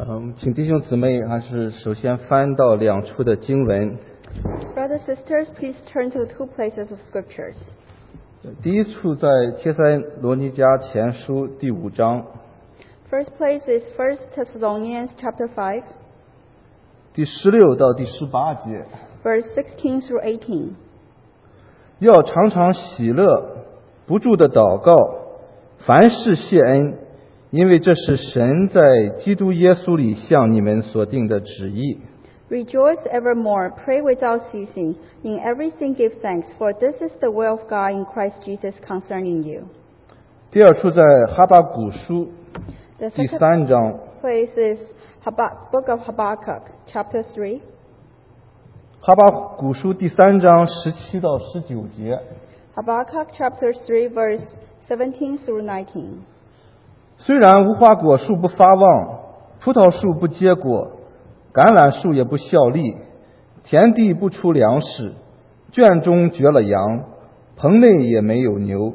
请弟兄姊妹还是首先翻到两处的经文。 Brothers and sisters, please turn to 2 places of scriptures. 第一处在帖撒罗尼迦前书第5章， First place is 1 Thessalonians chapter 5, 第16到第18节。 verse 16 through 18. 要常常喜乐，不住的祷告，凡事谢恩，因为这是神在基督耶稣里向你们所定的旨意。 Rejoice evermore, pray without ceasing, in everything give thanks, for this is the will of God in Christ Jesus concerning you. 第二处在哈巴谷书 The 第 second 3章， place is Book of Habakkuk, chapter 3. 哈巴谷书第3章17到19节。 Habakkuk chapter 3, verse 17 through 19. 虽然无花果树不发旺，葡萄树不结果，橄榄树也不效力，田地不出粮食，圈中绝了羊，棚内也没有牛。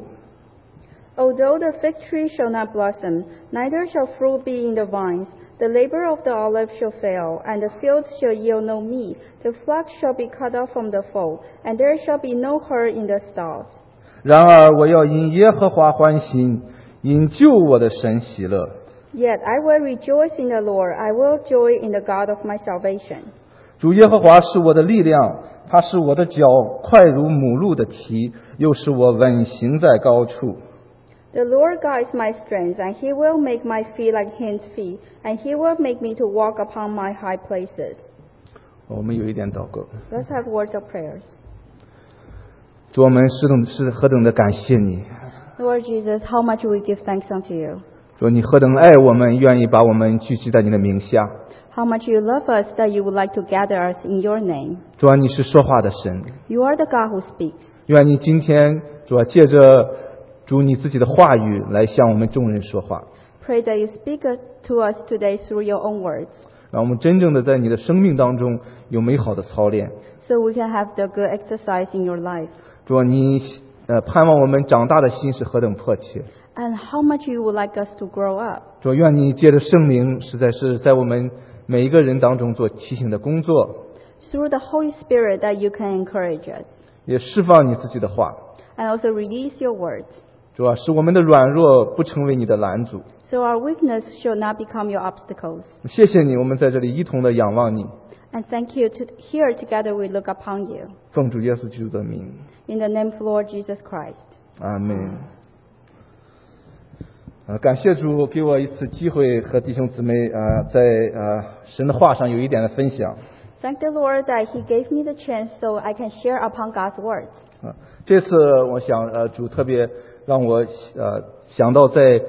Although the fig tree shall not blossom, neither shall fruit be in the vines, the labor of the olive shall fail, and the fields shall yield no meat, the flock shall be cut off from the fold, and there shall be no herd in the stalls. 然而我要因耶和华欢心，因救我的神喜乐。 Yet I will rejoice in the Lord, I will joy in the God of my salvation. 主耶和华是我的力量，他使我的脚快如母鹿的蹄，又使我稳行在高处。 The Lord God is my strength, and he will make my feet like hinds feet, and he will make me to walk upon my high places. 我们有一点祷告。 Let's have words of prayers. 主，我们是何等的感谢你， Lord Jesus, how much we give thanks unto you. 主你何等爱我们，愿意把我们聚集在你的名下。 How much you love us that you would like to gather us in your name. 主啊，你是说话的神， You are the God who speaks. 愿你今天主啊借着主你自己的话语来向我们众人说话， Pray that you speak to us today through your own words, 让我们真正的在你的生命当中有美好的操练。 so we can have the good exercise in your life. 主啊，你盼望我们长大的心是何等迫切。 And how much you would like us to grow up. 主啊，愿你借着圣灵，实在是在我们每一个人当中做提醒的工作， Through the Holy Spirit that you can encourage us. 也释放你自己的话。 And also release your words. 主啊，使我们的软弱不成为你的拦阻。 So our weakness shall not become your obstacles. 谢谢你，我们在这里一同的仰望你， And thank you here together we look upon you. 奉主耶稣基督的名， In the name of Lord Jesus Christ. 阿门。感谢主给我一次机会和弟兄姊妹在神的话上有一点的分享。 Thank the Lord that He gave me the chance so I can share upon God's words. 这次我想主特别让我想到在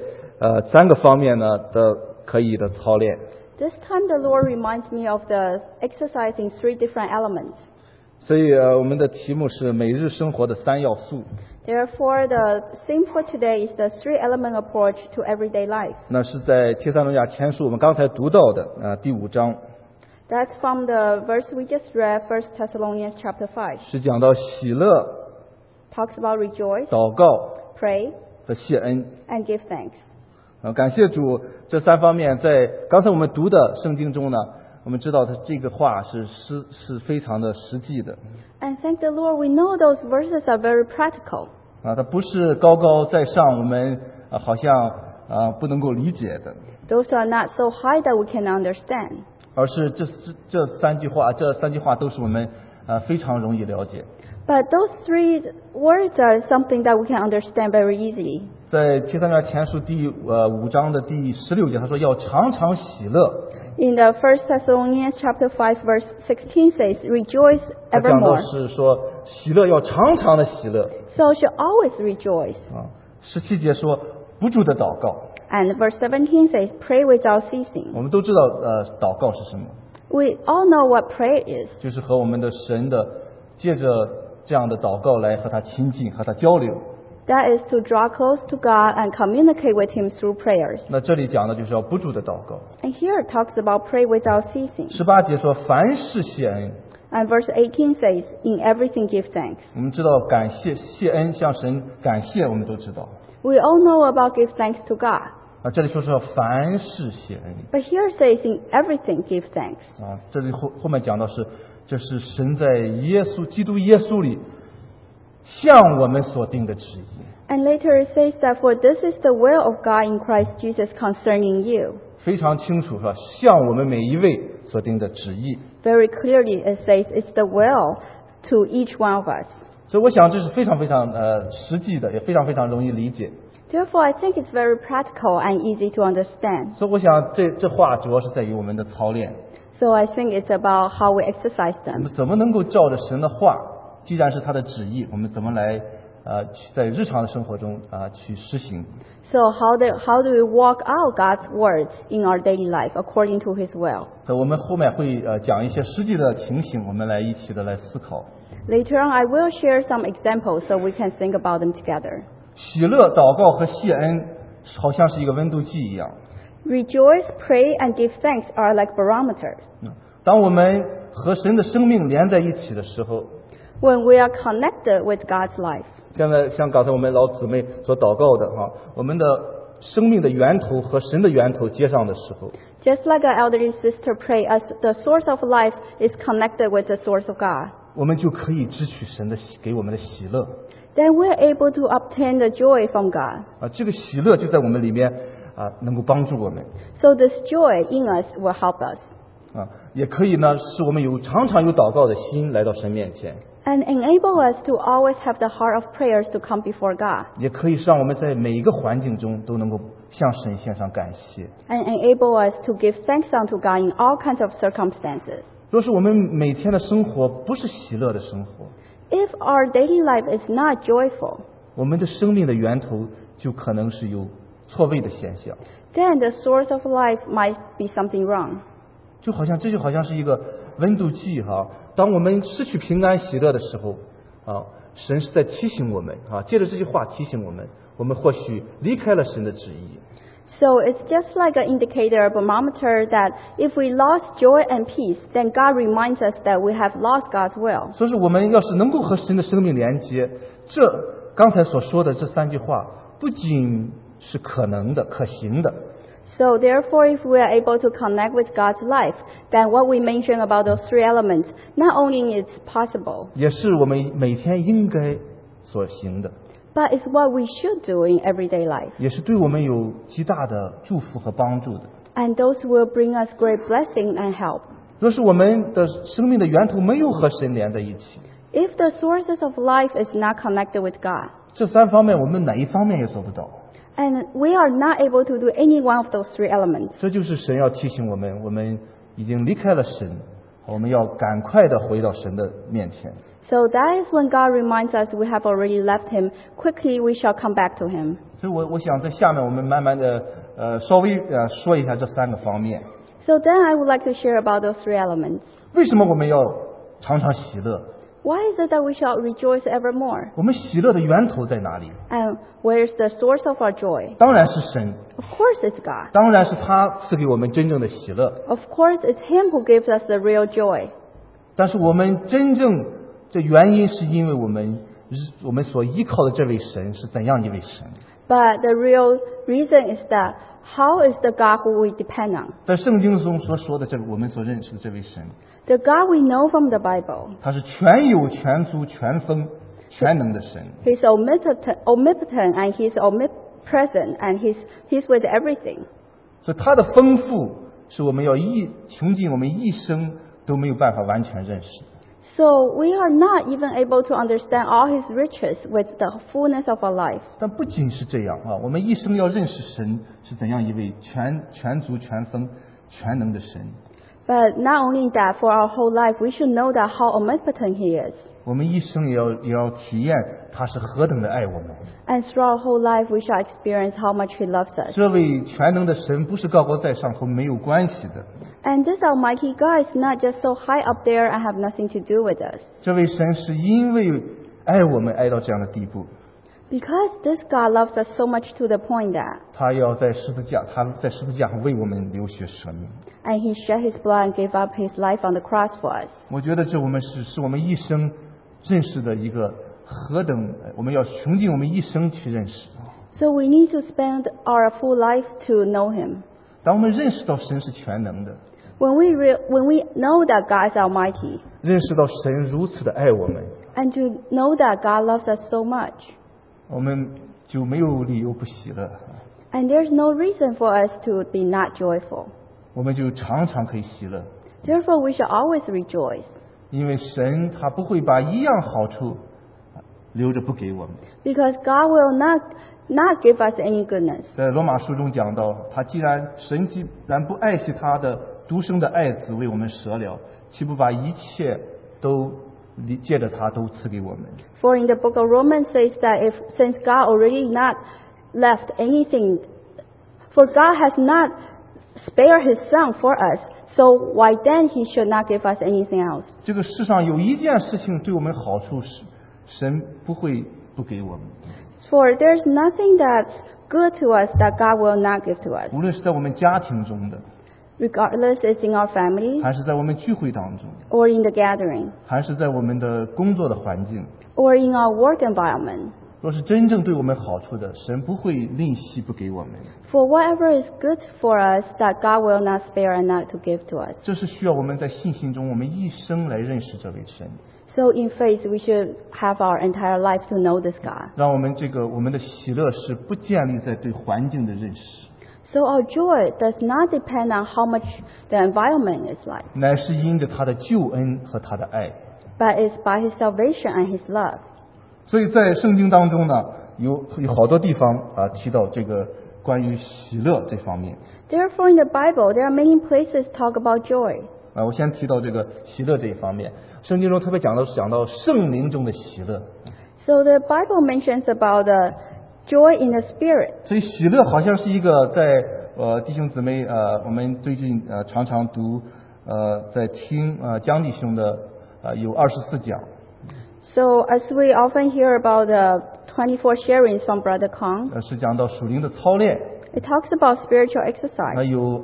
3个方面呢的可以的操练。 This time the Lord reminds me of the exercise in 3 different elements. 所以我们的题目是每日生活的3要素。 Therefore, the theme for today is the 3-element approach to everyday life. 那是在帖撒罗尼迦前书我们刚才读到的第5章， That's from the verse we just read, 1 Thessalonians chapter 5. 是讲到喜乐、 Talks about rejoice, 祷告 pray, 和谢恩。 and give thanks. 感谢主，这3方面在刚才我们读的圣经中呢，我们知道它这个话是非常的实际的。 And thank the Lord, we know those verses are very practical. 它不是高高在上，我们好像不能够理解的， Those are not so high that we can understand. 而是这三句话都是我们非常容易了解。 But those 3 words are something that we can understand very easily. 在帖撒罗尼迦前书第5章的第16节，他说要常常喜乐。 In the 1 Thessalonians chapter 5 verse 16 says, Rejoice 他讲到 evermore. 是说喜乐要常常的喜乐。 So shall always rejoice. 17节说不住的祷告。 And verse 17 says, Pray without ceasing. 我们都知道祷告是什么， We all know what prayer is. 就是和我们的神的借着这样的祷告来和他亲近，和他交流。 That is to draw close to God and communicate with Him through prayers. 那这里讲的就是要不住的祷告。 And here it talks about pray without ceasing. 18节说凡事谢恩。 And verse 18 says, In everything give thanks. 我们知道感谢谢恩向神感谢，我们都知道。 We all know about give thanks to God. 这里说是凡事谢恩 But here says in everything give thanks. 这里后面讲到这是神在基督耶稣里向我们所定的旨意。 And later it says that for this is the will of God in Christ Jesus concerning you. 非常清楚是吧？向我们每一位所定的旨意。 Very clearly it says it's the will to each one of us. 所以我想这是非常非常实际的，也非常非常容易理解。 Therefore, I think it's very practical and easy to understand. 所以我想这话主要是在于我们的操练。 So I think it's about how we exercise 我 them. 们怎么能够照着神的话，既然是他的旨意，我们怎么来在日常的生活中去实行？ So how do we walk out God's words in our daily life according to His will? 我们后面会讲一些实际的情形，我们来一起的来思考。 Later on, I will share some examples so we can think about them together. 喜乐、祷告和谢恩，好像是一个温度计一样。 Rejoice, pray, and give thanks are like barometers. 当我们和神的生命连在一起的时候， When we are connected with God's life, 像刚才我们老姊妹所祷告的我们的生命的源头和神的源头接上的时候， just like our elderly sister prayed, as the source of life is connected with the source of God, 我们就可以支取神的给我们的喜乐。 then we are able to obtain the joy from God. 这个喜乐就在我们里面能够帮助我们 So this joy in us will help us 也可以呢使我们常常有祷告的心来到神面前， and enable us to always have the heart of prayers to come before God, 也可以让我们在每一个环境中都能够向神献上感谢。 and enable us to give thanks unto God in all kinds of circumstances. 若是我们每天的生活不是喜乐的生活， If our daily life is not joyful, 我们的生命的源头就可能是有错位的现象， then the source of life might be something wrong. 这就好像是一个温度计当我们失去平安喜乐的时候神是在提醒我们借着这句话提醒我们或许离开了神的旨意。 So it's just like an indicator, a barometer, that if we lost joy and peace, then God reminds us that we have lost God's will. 所以说我们要是能够和神的生命连接，刚才所说的这3句话不仅是可能的、可行的， So therefore, if we are able to connect with God's life, then what we mentioned about those 3 elements, not only is possible, 也是我们每天应该所行的， but it's what we should do in everyday life. 也是对我们有极大的祝福和帮助的。 And those will bring us great blessing and help. 若是我们的生命的源头没有和神连在一起， If the sources of life is not connected with God, 这3方面我们哪一方面也做不到。 and we are not able to do any one of those 3 elements, 这就是神要提醒我们已经离开了神，我们要赶快的回到神的面前。 so that is when God reminds us we have already left Him. Quickly we shall come back to Him. 所以我想在下面我们慢慢的稍微说一下这3个方面。 So then I would like to share about those 3 elements. 为什么我们要常常喜乐？ Why is it that we shall rejoice evermore? 我们喜乐的源头在哪里？ And where is the source of our joy? 当然是神， Of course it's God. 当然是他赐给我们真正的喜乐。 Of course it's Him who gives us the real joy. 但是我们真正这原因是因为我们所依靠的这位神是怎样一位神？ But the real reason is that how is the God who we depend on? 在圣经中所说的我们所认识的这位神， The God we know from the Bible. 他是全有、全足、全丰、全能的神。 He's omnipotent and He's omnipresent and He's with everything. 所以他的丰富是我们要穷尽我们一生都没有办法完全认识的。 So we are not even able to understand all His riches with the fullness of our life. 但不仅是这样我们一生要认识神是怎样一位全足、全丰、全能的神。 But not only that, for our whole life, we should know that how omnipotent He is. 我们一生也要体验他是何等的爱我们。 And through our whole life, we shall experience how much He loves us. 这位全能的神不是高高在上和没有关系的， And this Almighty God is not just so high up there and have nothing to do with us. 这位神是因为爱我们爱到这样的地步， Because this God loves us so much to the point that, 他在十字架上为我们流血舍命。 and He shed His blood and gave up His life on the cross for us. 我觉得这是我们一生认识的一个何等，我们要穷尽我们一生去认识。 So we need to spend our full life to know Him. 当我们认识到神是全能的， When we know that God is Almighty, 认识到神如此的爱我们， and to know that God loves us so much, 我们就没有理由不喜乐， and there's no reason for us to be not joyful. 我们就常常可以喜乐， Therefore, we shall always rejoice, 因为神他不会把一样好处留着不给我们。 because God will not give us any goodness. 在罗马书中讲到，神既然不爱惜他的独生的爱子为我们舍了，岂不把一切都借着他都赐给我们？ For in the book of Romans says that since God already not left anything, for God has not spared His Son for us, so why then He should not give us anything else? 这个世上有一件事情对我们好处是，神不会不给我们。 For there's nothing that's good to us that God will not give to us. 无论是在我们家庭中的， Regardless it's in our family 还是在我们聚会当中， or in the gathering 还是在我们的工作的环境， or in our work environment. 若是真正对我们好处的，神不会吝惜不给我们。 For whatever is good for us that God will not spare and not to give to us. 这是需要我们在信心中，我们一生来认识这位神， So in faith we should have our entire life to know this God. 让我们的喜乐是不建立在对环境的认识， So our joy does not depend on how much the environment is like, 乃是因着他的救恩和他的爱。 but it's by His salvation and His love. 所以在圣经当中呢，有好多地方提到这个关于喜乐这方面。 Therefore in the Bible there are many places talk about joy. 我先提到这个喜乐这一方面，圣经中特别讲到圣灵中的喜乐。 So the Bible mentions about the joy in the Spirit. 所以喜乐好像是一个在弟兄姊妹我们最近常常读在听江弟兄的有24讲。 So as we often hear about the 24 sharings from Brother Kong, 是讲到属灵的操练。 it talks about spiritual exercise. 有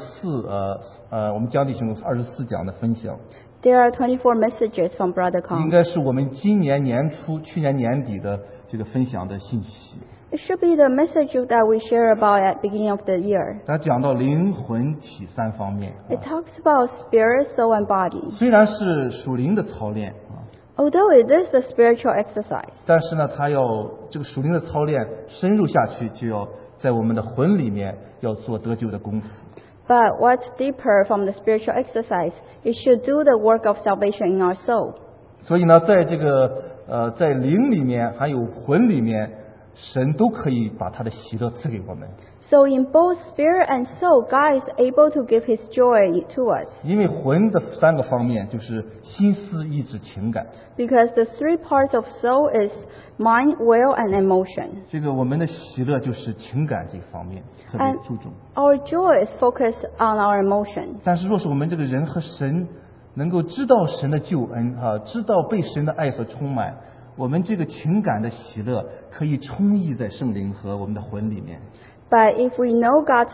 24我们江弟兄24讲的分享， There are 24 messages from Brother 应 Kong. 该是我们今年年初、去年年底的这个分享的信息。 It should be the message that we share about at beginning of the year. 他讲到灵魂体3方面。 It talks about spirit, soul, and body. 虽然是属灵的操练 Although it is a spiritual exercise, 但是呢，他要这个属灵的操练深入下去，就要在我们的魂里面要做得救的功夫。 but what's deeper from the spiritual exercise, it should do the work of salvation in our soul. 所以呢，在这个在灵里面还有魂里面，神都可以把他的喜乐赐给我们。 So in both spirit and soul, God is able to give His joy to us. 因为魂的3个方面就是心思、意志、情感。 Because the 3 parts of soul is mind, will, and emotion. 这个我们的喜乐就是情感这方面特别注重。 Our joy is focused on our emotion. 但是若是我们这个人和神能够知道神的救恩知道被神的爱所充满，我们这个情感的喜乐可以充溢在圣灵和我们的魂里面。 But if we know God's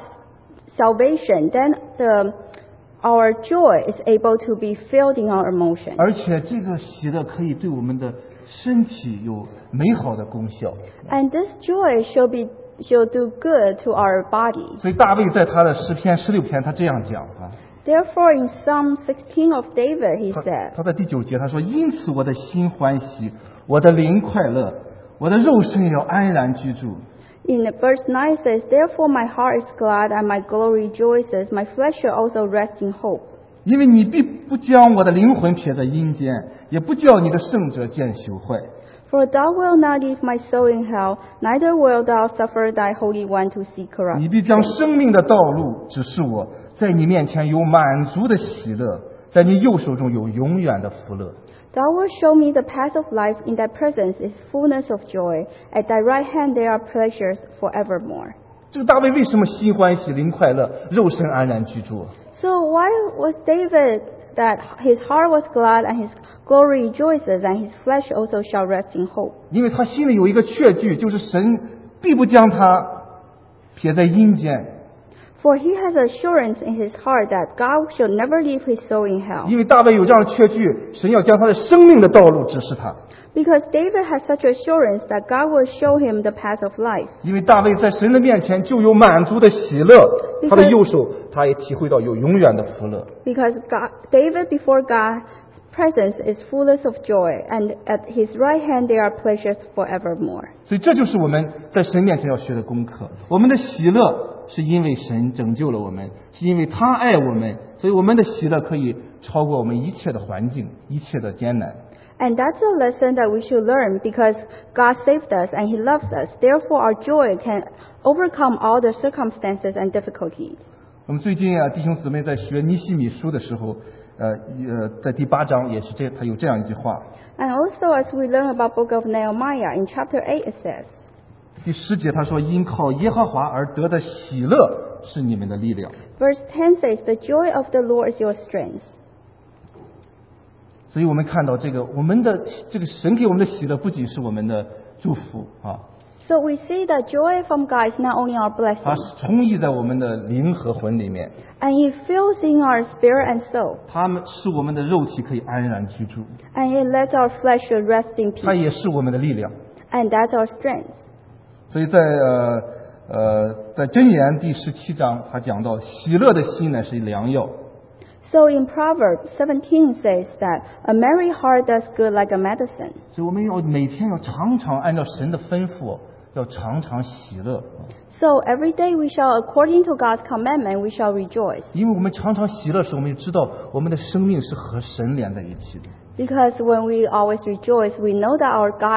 salvation, then our joy is able to be filled in our emotion. 而且这个喜乐可以对我们的身体有美好的功效。 And this joy shall do good to our body. 所以大卫在他的诗篇16篇他这样讲 Therefore in Psalm 16 of David he said, 他在第9节他说：“因此我的心欢喜，我的灵快乐，我的肉身也要安然居住。” in verse 9 it says, Therefore my heart is glad and my glory rejoices, my flesh shall also rest in hope. 因为你必不将我的灵魂撇在阴间，也不叫你的圣者见朽坏。 For thou wilt not leave my soul in hell, neither wilt thou suffer thy Holy One to see 你 corrupt. 必将生命的道路指示我，在你面前有满足的喜乐，在你右手中有永远的福乐。 Thou wilt show me the path of life, in thy presence is fullness of joy, at thy right hand there are pleasures forevermore. 这个大卫为什么心欢喜、灵快乐、肉身安然居住？ So why was David that his heart was glad and his glory rejoices and his flesh also shall rest in hope? 因为他心里有一个确据，就是神必不将他撇在阴间。 For he has assurance in his heart that God shall never leave his soul in hell. 因为大卫有这样的确据，神要将他的生命的道路指示他。 Because David has such assurance that God will show him the path of life. 因为大卫在神的面前就有满足的喜乐，他的右手他也体会到有永远的福乐。 Because David before God's presence is fullness of joy, and at his right hand there are pleasures forevermore. 所以这就是我们在神面前要学的功课。我们的喜乐是因为神拯救了我们，是因为他爱我们，所以我们的喜乐可以超过我们一切的环境，一切的艰难。 And that's a lesson that we should learn because God saved us and He loves us. Therefore, our joy can overcome all the circumstances and difficulties. 我们最近弟兄姊妹在学尼希米书的时候，在第8章也是他有这样一句话。 And also, as we learn about Book of Nehemiah, in chapter 8 it says, 第10节他说：“因靠耶和华而得的喜乐是你们的力量。” verse 10 says, "The joy of the Lord is your strength." 所以我们看到我们的这个神给我们的喜乐，不仅是我们的祝福啊， So we see that joy from God is not only our 它 blessing, 是充溢在我们的灵和魂里面， and it fills in our spirit and soul, 它们使我们的肉体可以安然居住， and it lets our flesh rest in 它 peace, 也是我们的力量。 and that's our strength. 所以在箴言第17章，他讲到喜乐的心乃是良药。 So in Proverbs 17 says that a merry heart does good like a medicine. 所以我们要每天要常常按照神的吩咐，要常常喜乐， So every day we shall, according to God's commandment, we shall rejoice. 因为我们常常喜乐时，我们就知道我们的生命是和神连在一起的。 Because when we always rejoice, we know that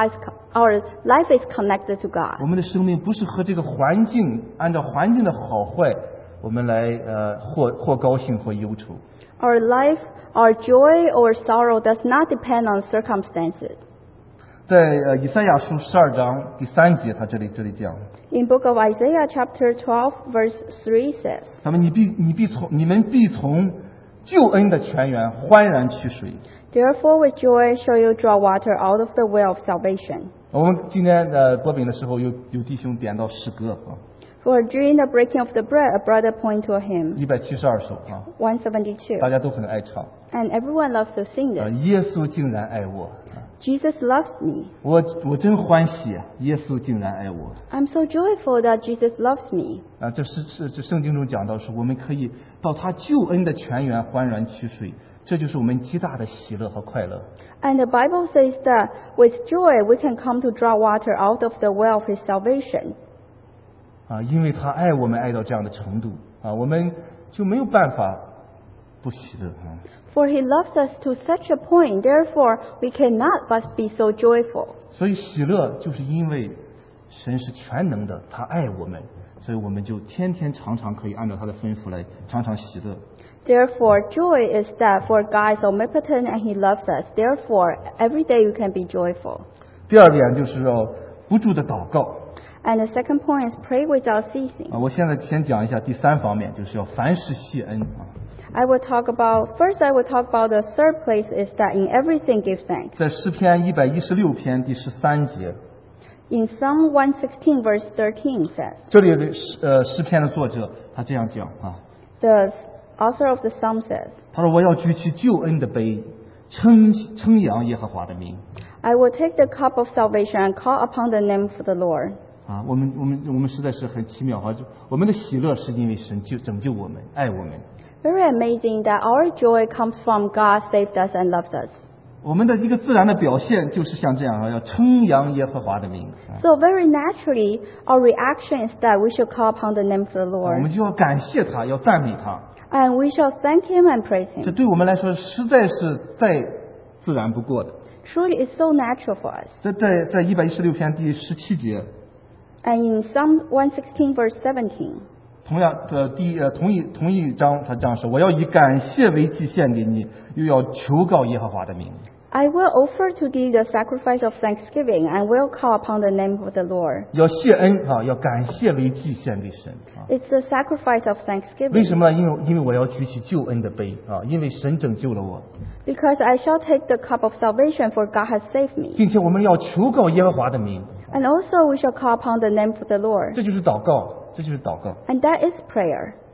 our life is connected to 我 God. 们的生命不是和这个环境按照环境的好坏，我们来或高兴或忧愁。 Our life, our joy or sorrow does not depend on circumstances. 在以赛亚书12章第3节，他这里讲， In book of Isaiah chapter 12 verse 3 says, 那么你们必从救恩的泉源欢然取水。 Therefore with joy shall you draw water out of the well of salvation. 我们今天播饼的时候有弟兄点到诗歌啊， For during the breaking of the bread, a brother point to a hymn, 172首啊， 172. 大家都很爱唱。 And everyone loves to sing this. 耶稣竟然爱我， Jesus loves me. 我真欢喜，耶稣竟然爱我。 I'm so joyful that Jesus loves me. 啊，这圣经中讲到说，我们可以到他救恩的泉源欢然取水，这就是我们极大的喜乐和快乐。 And the Bible says that with joy we can come to draw water out of the well of His salvation. 啊，因为他爱我们爱到这样的程度啊，我们就没有办法不喜乐啊。 For He loves us to such a point, therefore we cannot but be so joyful. 所以喜乐就是因为神是全能的，他爱我们，所以我们就天天常常可以按照他的吩咐来常常喜乐。 Therefore joy is that for God is omnipotent and He loves us. Therefore every day we can be joyful. 第二点就是要不住的祷告 And the second point is pray without ceasing. 啊。我现在先讲一下第3方面，就是要凡事谢恩啊。 I will talk about the third place is that in everything give thanks. 在诗篇116篇第13节， In Psalm 116 verse 13 says, 这里的诗篇的作者他这样讲啊， the author of the psalm says, 他说我要举起救恩的杯，称扬耶和华的名 I will take the cup of salvation and call upon the name of the Lord. 啊。我们实在是很奇妙哈，我们的喜乐是因为神拯救我们，爱我们。 Very amazing that our joy comes from God saved us and loves us. 我们的一个自然的表现就是像这样啊，要称扬耶和华的名啊， So very naturally, our reaction is that we should call upon the name of the 我们 Lord. 就要感谢他，要赞美他。 And we shall thank Him and praise 这 Him. 对我们来说实在是再自然不过的。 Truly, it's so natural for us. 在116篇第17节， And in Psalm 116 verse 17, 同样的同一章，他这样说：我要以感谢为祭献给你，又要求告耶和华的名。 I will offer to thee the sacrifice of thanksgiving and will call upon the name of the Lord. 要谢恩啊，要感谢为祭献给神啊。 It's the sacrifice of 为 thanksgiving. 什么呢？因为我要举起救恩的杯啊，因为神拯救了我， Because I shall take the cup of salvation, for God has saved me. 并且我们要求告耶和华的名， And also we shall call upon the name of the Lord. 这就是祷告，这就是祷告。 And that is prayer.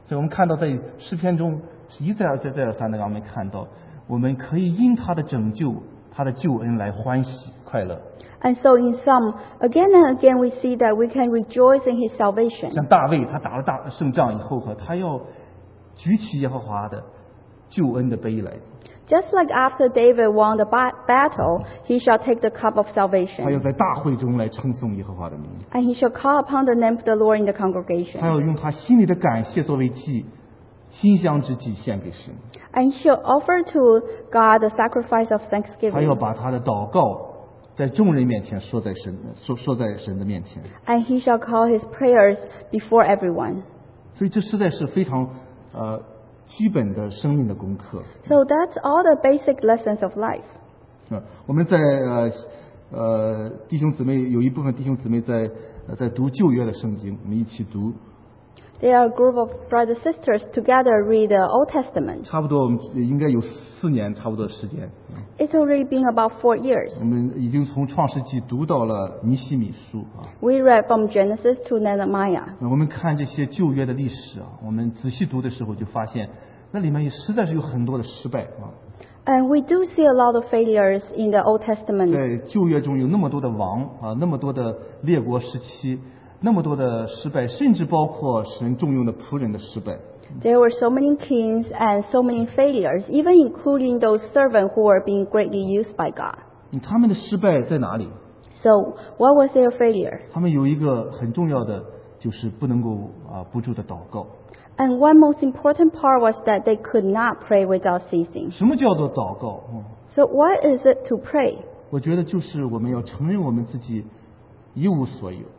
所以我们看到在诗篇中是一再而三的让我们看到，我们可以因他的拯救、他的救恩来欢喜快乐。 And so in Psalm, again and again we see that we can rejoice in his salvation. 像大卫，他打了胜仗以后，他要举起耶和华的救恩的杯来。 Just like after David won the battle, he shall take the cup of 他要 salvation, 在大会中来称颂耶和华的名， and he shall call upon the name of the Lord in the 他 congregation, 要用他心里的感谢作为祭，馨香之祭献给神。 and he shall offer to God the sacrifice of 他要 thanksgiving, 把他的祷告在众人面前说在神的面前。 and he shall call his prayers before everyone. 所以这实在是非常基本的生命的功课。 So that's all the basic lessons of life. 我们在弟兄姊妹有一部分弟兄姊妹在读旧约的圣经，我们一起读。 They are a group of brothers and sisters together read the Old Testament. 差不多我们应该有4年差不多的时间。 It's already been about 4 years. 我们已经从创世纪读到了尼希米书啊。 We read from Genesis to Nehemiah. 我们看这些旧约的历史啊，我们仔细读的时候就发现，那里面实在是有很多的失败啊。 And we do see a lot of failures in the Old Testament. 在旧约中有那么多的王啊，那么多的列国时期，那么多的失败，甚至包括神重用的仆人的失败。 There were so many kings and so many failures, even including those servants who were being greatly used by God. 他们的失败在哪里？ So, what was their failure? 他们有一个很重要的，就是不能够不住的祷告。 And one most important part was that they could not pray without ceasing. 什么叫做祷告？ So, what is it to pray? 我觉得就是我们要承认我们自己一无所有。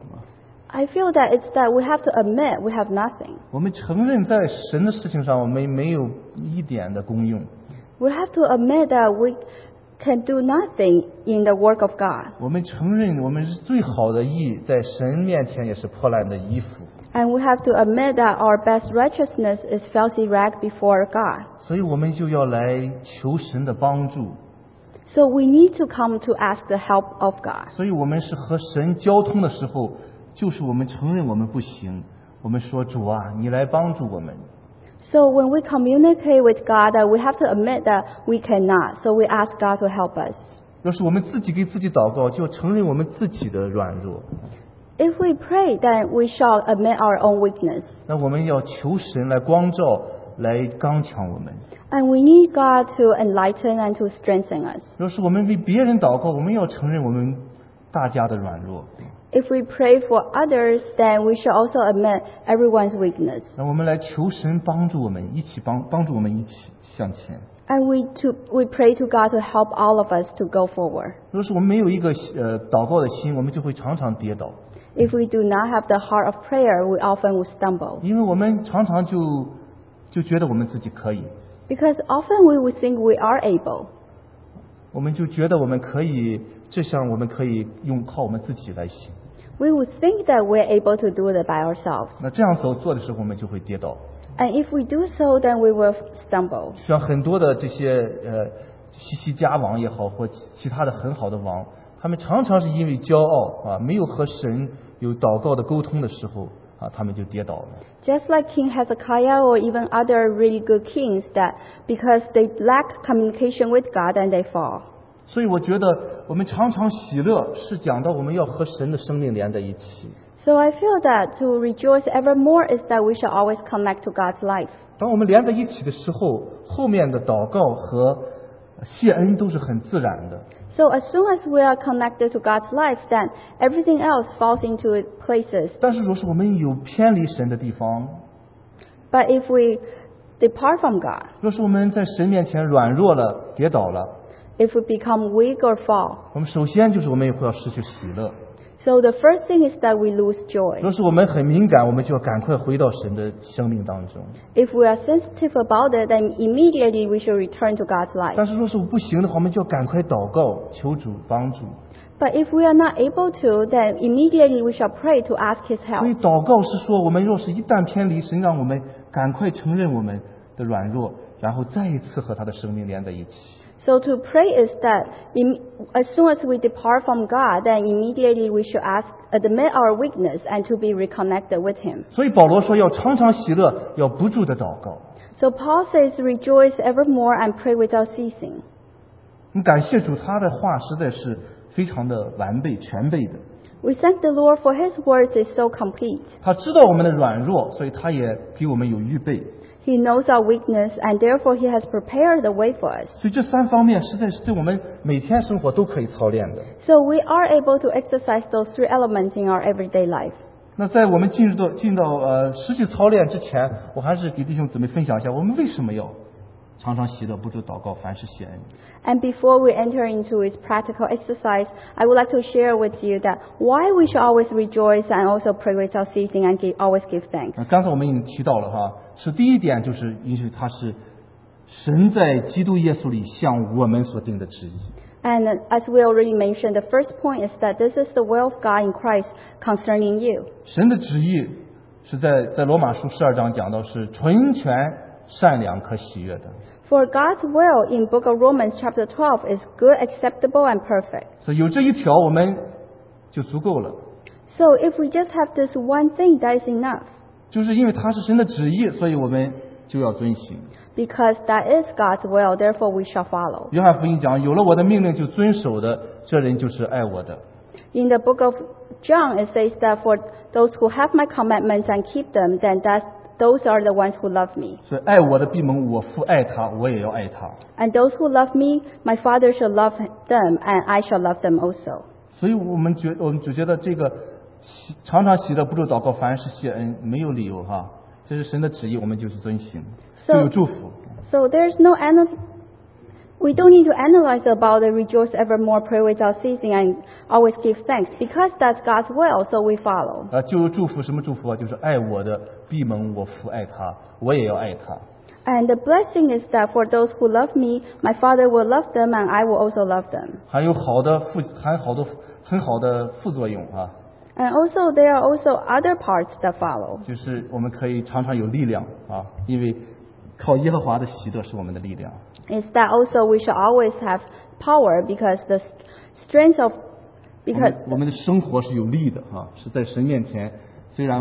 I feel that it's that we have to admit we have nothing. 我们承认在神的事情上我们没有一点的功用。 We have to admit that we can do nothing in the work of God. 我们承认我们是最好的义，在神面前也是破烂的衣服。 And we have to admit that our best righteousness is filthy rag before God. 所以我们就要来求神的帮助。 So we need to come to ask the help of God. 所以我们是和神交通的时候，就是我们承认我们不行，我们说主啊，你来帮助我们。 So when we communicate with God, that we have to admit that we cannot. So we ask God to help us. 要是我们自己给自己祷告，就要承认我们自己的软弱。 If we pray, then we shall admit our own weakness. 那我们要求神来光照，来刚强我们。 And we need God to enlighten and to strengthen us. 要是我们为别人祷告，我们要承认我们大家的软弱。 If we pray for others, then we shall also admit everyone's weakness. 那我们来求神帮助我们，一起帮助我们一起向前。 And we pray to God to help all of us to go forward. 若是我们没有一个祷告的心，我们就会常常跌倒， If we do not have the heart of prayer, we often will stumble. 因为我们常常就觉得我们自己可以， Because often we would think we are able. 我们就觉得我们可以，这项我们可以靠我们自己来行。 We would think that we're able to do it by ourselves. 那这样做的时候，我们就会跌倒。 And if we do so, then we will stumble. 像很多的这些西西家王也好，或其他的很好的王，他们常常是因为骄傲啊，没有和神有祷告的沟通的时候啊，他们就跌倒了。 Just like King Hezekiah or even other really good kings, that because they lack communication with God and they fall. 所以我觉得我们常常喜乐，是讲到我们要和神的生命连在一起。 So I feel that to rejoice evermore is that we shall always connect to God's life. 当我们连在一起的时候，后面的祷告和谢恩都是很自然的。 So as soon as we are connected to God's life, then everything else falls into its places. 但是若是我们有偏离神的地方， But if we depart from God, 若是我们在神面前软弱了、跌倒了， if we become weak or fall, 我们首先就是我们也会要失去喜乐。 so the first thing is that we lose joy. 若是我们很敏感，我们就要赶快回到神的生命当中。 If we are sensitive about it, then immediately we should return to God's life. 但是若是不行的话，我们就要赶快祷告，求主帮助。 But if we are not able to, then immediately we shall pray to ask His 所以 help. 祷告是说，我们若是一旦偏离神，让我们赶快承认我们的软弱，然后再一次和他的生命连在一起。 So to pray is that as soon as we depart from God, then immediately we should admit our weakness and to be reconnected with Him. 所以保罗说要常常喜乐，要不住的祷告。 So Paul says, rejoice evermore and pray without ceasing. 感谢主，他的话实在是非常的完备、全备的。 We thank the Lord for His words is so complete. 他知道我们的软弱，所以他也给我们有预备。 He knows our weakness and therefore He has prepared the way for us. 所以这3方面实在是对我们每天生活都可以操练的。 So we are able to exercise those 3 elements in our everyday life. 那在我们进到实际操练之前，我还是给弟兄姊妹分享一下，我们为什么要常常喜乐，不住祷告，凡事谢恩。 And before we enter into its practical exercise, I would like to share with you that why we should always rejoice and also pray without ceasing and always give thanks. 刚才我们已经提到了哈，是第一点就是因为它是神在基督耶稣里向我们所定的旨意。 And as we already mentioned, the first point is that this is the will of God in Christ concerning you. 神的旨意是在罗马书12章讲到是纯全、善良、可喜悦的。 For God's will in book of Romans chapter 12 is good, acceptable, and perfect. 所以有这一条我们就足够了。 So if we just have this one thing, that is enough. 就是因为它是神的旨意，所以我们就要遵行。 Because that is God's will, therefore we shall follow. 约翰福音讲，有了我的命令就遵守的，这人就是爱我的。 In the book of John, it says that for those who have my commandments and keep them, then those are the ones who love me. 所以爱我的必蒙我父爱他，我也要爱他。 And those who love me, my Father shall love them, and I shall love them also. 所以我们只觉得这个常常喜乐不住祷告，凡事谢恩，没有理由哈，这是神的旨意，我们就是遵行，就有祝福。 So there's no we don't need to analyze about the rejoice evermore, pray without ceasing, and always give thanks, because that's God's will, so we follow. 就有祝福，什么祝福啊？就是爱我的必蒙我父爱他，我也要爱他。 And the blessing is that for those who love me, my Father will love them, and I will also love them. 还有很好的副作用啊， And also there are also other parts that follow. 就是我们可以常常有力量啊，因为靠耶和华的喜乐是我们的力量。 Is that also we shall always have power because the strength of 我们的生活是有力的啊，是在神面前。虽然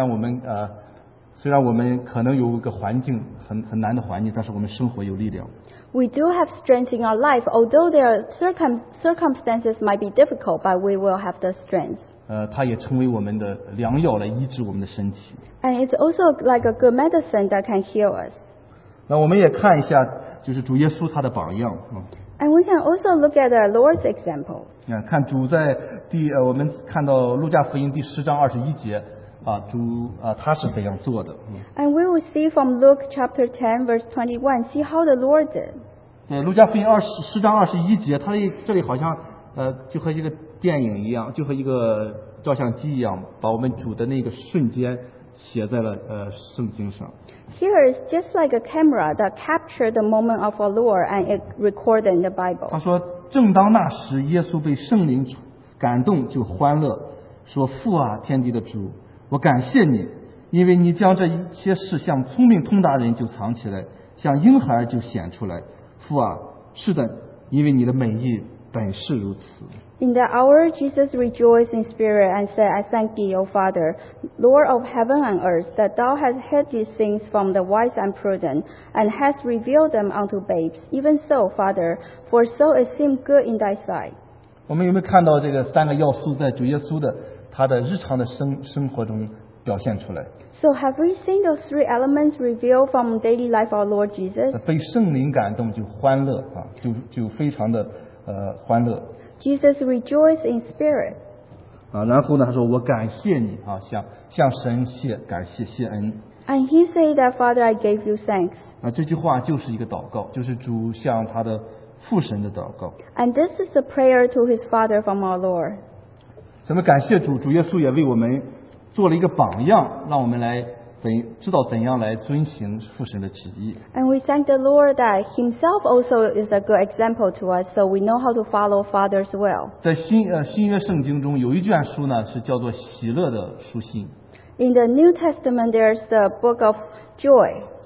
我们可能有一个环境很难的环境，但是我们生活有力量。 we do have strength in our life, although their circumstances might be difficult, but we will have the strength. 它也成为我们的良药来医治我们的身体。 And it's also like a good medicine that can heal us. 那我们也看一下，就是主耶稣他的榜样啊。 And we can also look at our Lord's example. 看主在我们看到路加福音第10章21节啊，主他是怎样做的。 And we will see from Luke chapter 10 verse 21, see how the Lord did. 路加福音10章21节，它这里好像就和一个电影一样，就和一个照相机一样，把我们主的那个瞬间写在了圣经上。 Here is just like a camera that captured the moment of our Lord and it recorded in the Bible. 他说：“正当那时，耶稣被圣灵感动，就欢乐，说：父啊，天地的主，我感谢你，因为你将这一些事向聪明通达人就藏起来，向婴孩就显出来。父啊，是的，因为你的美意本是如此。” In that hour, Jesus rejoiced in spirit and said, I thank thee, O Father, Lord of heaven and earth, that thou hast hid these things from the wise and prudent, and hast revealed them unto babes. Even so, Father, for so it seemed good in thy sight. 我们有没有看到这个3个要素在主耶稣的他的日常的生活中表现出来？ So have we seen those 3 elements revealed from daily life of our Lord Jesus? 被圣灵感动就欢乐啊，就非常的欢乐。 Jesus rejoiced in spirit. 然后呢，他说：“我感谢你啊，向神感谢谢恩。” And he said that, Father, I gave you thanks. 这句话就是一个祷告，就是主向他的父神的祷告。 And this is a prayer to his Father from our Lord. 咱们感谢主耶稣也为我们做了一个榜样，让我们来知道怎样来遵行父神的旨意。 And we thank the Lord that himself also is a good example to us, so we know how to follow Father's will. 在新约圣经中有一卷书呢，是叫做喜乐的书信。 In the New Testament, there's the book of joy.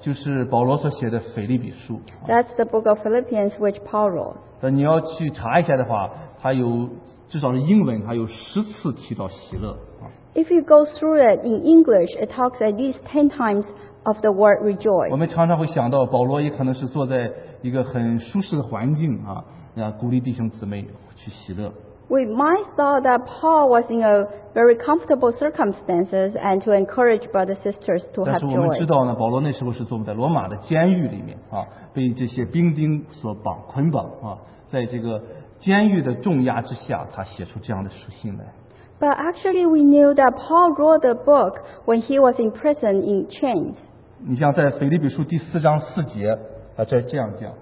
就是保罗所写的腓立比书。 That's the book of Philippians which Paul wrote. 但你要去查一下的话，它有至少是英文，它有10次提到喜乐啊。 If you go through it in English, it talks at least 10 times of the word 我 rejoice. 们常常会想到保罗也可能是坐在一个很舒适的环境啊，鼓励弟兄姊妹去喜乐。 We might thought that Paul was in a very comfortable circumstances and to encourage brothers and sisters to 但 have 是我们 joy. 知道呢，保罗那时候是坐在罗马的监狱里面啊，被这些兵丁所捆绑啊，在这个监狱的重压之下，他写出这样的书信来。 But actually we knew that Paul wrote the book when he was in prison in chains. 你像在腓立比书第4章4节啊，这样讲，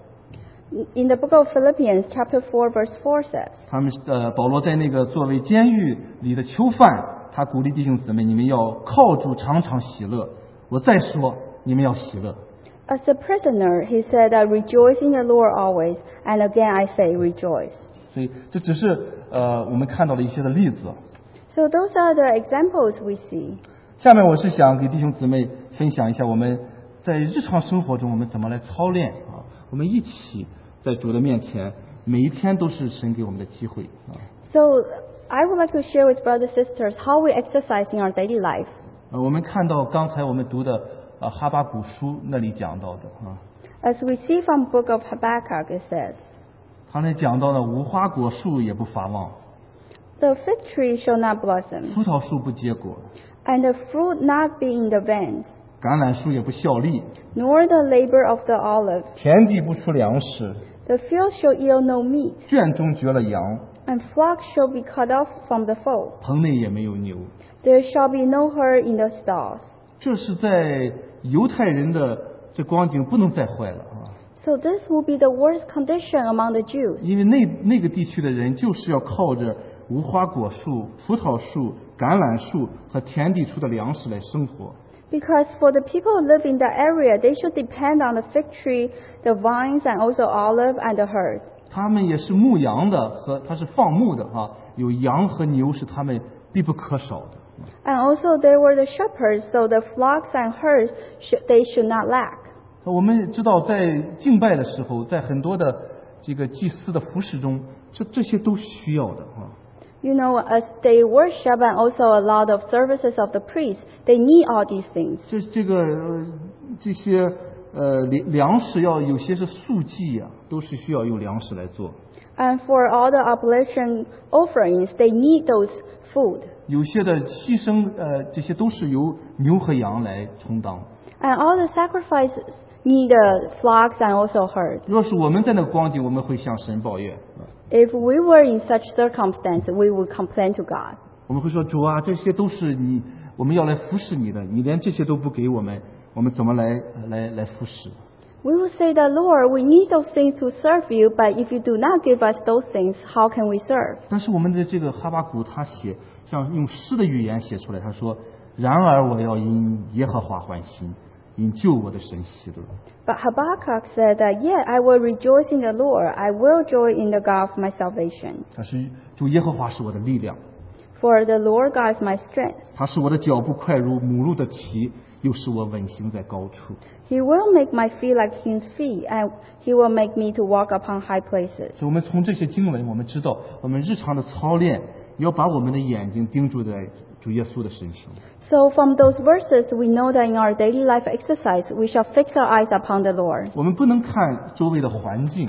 In the book of Philippians chapter 4 verse 4 says, 他们保罗在那个作为监狱里的囚犯，他鼓励弟兄姊妹，你们要靠主常常喜乐。我再说，你们要喜乐。 As a prisoner, he said, I rejoice in the Lord always, and again I say rejoice. 所以这只是我们看到的一些的例子。 So those are the examples we see. 下面我是想给弟兄姊妹分享一下我们在日常生活中我们怎么来操练啊，我们一起在主的面前，每一天都是神给我们的机会啊。 So I would like to share with brothers and sisters how we exercise in our daily life. 我们看到刚才我们读的哈巴谷书那里讲到的啊， As we see from book of Habakkuk, it says, 他那讲到的无花果树也不发旺， the fig tree shall not blossom, 葡萄树不结果， and the fruit not be in the vines, 橄榄树也不效力， nor the labor of the olive. 田地不出粮食， The field shall yield no meat, 圈中绝了羊， and flocks shall be cut off from the fold. 棚内也没有牛。 There shall be no herd in the stalls. 这是在犹太人的这光景不能再坏了啊！ So this will be the worst condition among the Jews, 因为那个地区的人就是要靠着无花果树、葡萄树、橄榄树和田地出的粮食来生活。 because for the people who live in that area, they should depend on the fig tree, the vines, and also olive and the herd. 他们也是牧羊的，和他是放牧的啊，有羊和牛是他们必不可少的。 And also they were the shepherds, so the flocks and herds they should not lack. 我们知道，在敬拜的时候，在很多的这个祭司的服饰中，这些都需要的啊。 You know, as they worship and also a lot of services of the priests, they need all these things. 这些粮食要有些是素祭啊，都是需要用粮食来做。 And for all the oblation offerings, they need those food. 有些的牺牲这些都是由牛和羊来充当。 And all the sacrifices need the flocks and also herd. 若是我们在那个光景，我们会向神抱怨， If we were in such circumstance, we would complain to God. 我们会说主啊，这些都是你，我们要来服侍你的，你连这些都不给我们，我们怎么来服侍？ We will say that, Lord, we need those things to serve you, but if you do not give us those things, how can we serve? 但是我们的这个哈巴谷他写，像用诗的语言写出来，他说：“然而我要因耶和华欢心，因救我的神喜乐。” But Habakkuk said that, yet I will rejoice in the Lord, I will joy in the God of my salvation. 他是主耶和华是我的力量， For the Lord God is my strength. 他使我的脚步快如母鹿的蹄，又使我稳行在高处。 He will make my feet like his feet, and he will make me to walk upon high places. 所以我们从这些经文，我们知道我们日常的操练，要把我们的眼睛盯住在主耶稣的身上。 So from those verses, we know that in our daily life exercise, we shall fix our eyes upon the Lord. 我们不能看周围的环境，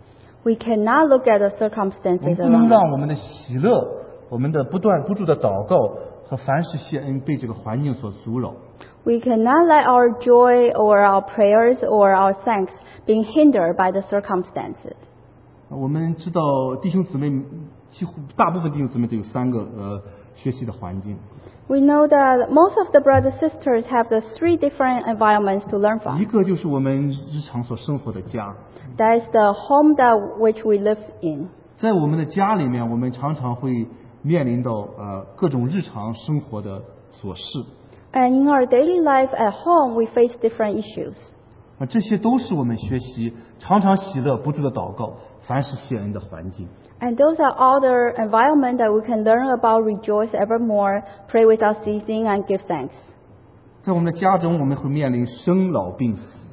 We cannot look at the 我们 circumstances 不能 around 让 us. 我们的喜乐、我们的不断不住的祷告和凡事谢恩被这个环境所阻扰。 We cannot let our joy or our prayers or our thanks being hindered by the circumstances. 我们知道弟兄姊妹几乎大部分弟兄姊妹都有3个学习的环境， We know that most of the brothers and sisters have the 3 different environments to learn 一 from. 个就是我们日常所生活的家， That is the home that which we live in. 在我们的家里面，我们常常会面临到各种日常生活的琐事， And in our daily life at home, we face different issues. 这些都是我们学习常常喜乐不住的祷告，凡事谢恩的环境。 And those are all the environment that we can learn about, rejoice evermore, pray without ceasing, and give thanks. 在我们的家中，我们会面临生老病死，